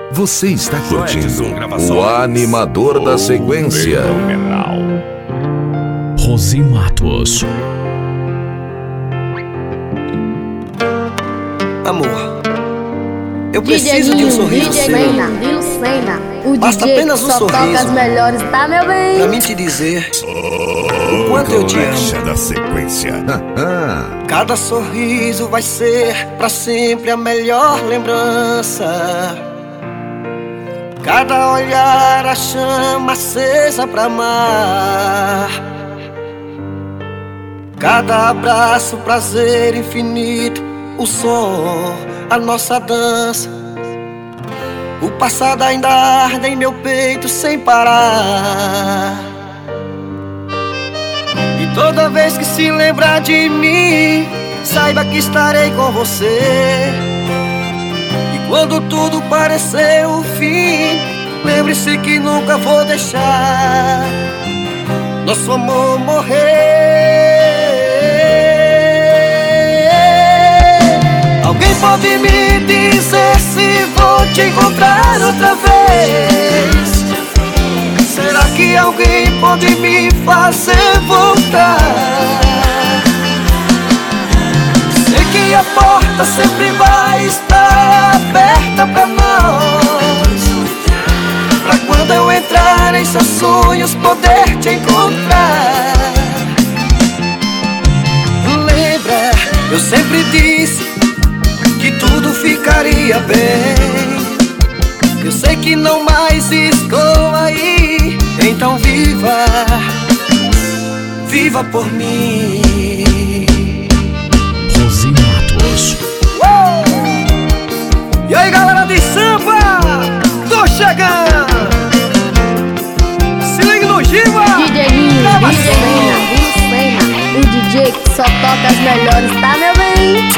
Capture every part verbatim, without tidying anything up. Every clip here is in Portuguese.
Você está curtindo o animador da sequência. Rosi Matos. Amor, eu preciso de um sorriso seu. O Basta D J apenas um só sorriso toca as melhores, tá, meu bem? pra mim te dizer o quanto eu te amo. Da sequência. Cada sorriso vai ser pra sempre a melhor lembrança. Cada olhar a chama acesa pra amar. Cada abraço prazer infinito. O som, a nossa dança. O passado ainda arde em meu peito sem parar. E toda vez que se lembrar de mim, saiba que estarei com você. E quando tudo parecer o fim, lembre-se que nunca vou deixar nosso amor morrer. Alguém pode me dizer se vou te encontrar outra vez? Será que alguém pode me fazer voltar? Sei que a porta sempre vai estar aberta pra nós, pra quando eu entrar em seus sonhos poder te encontrar. Lembra, eu sempre disse que tudo ficaria bem. Eu sei que não mais estou aí, então viva, viva por mim. Rosi Matos. Uh! E aí, galera de samba, tô chegando. Se liga no Giva. D J Linho, D J Linho, o D J que só toca as melhores, tá, meu bem?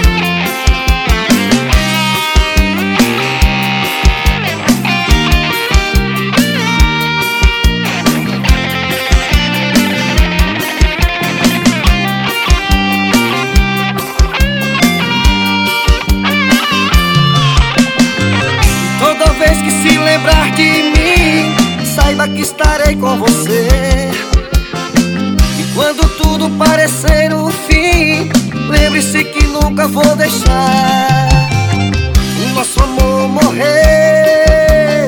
Toda vez que se lembrar de mim, saiba que estarei com você. E quando tudo parecer o fim, lembre-se que nunca vou deixar o nosso amor morrer.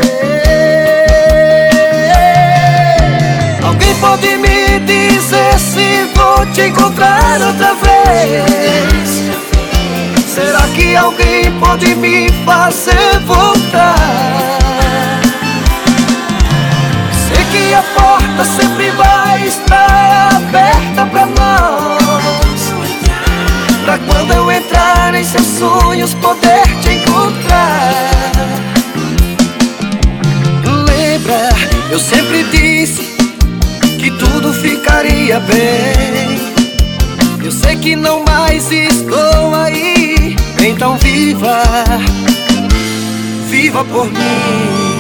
Alguém pode me dizer se vou te encontrar outra vez? Será que alguém pode me fazer voltar? Sei que a porta sempre vai estar aberta pra nós, pra quando eu entrar em seus sonhos poder te encontrar. Lembra, eu sempre disse que tudo ficaria bem. Eu sei que não mais estou aí, então viva, viva por mim.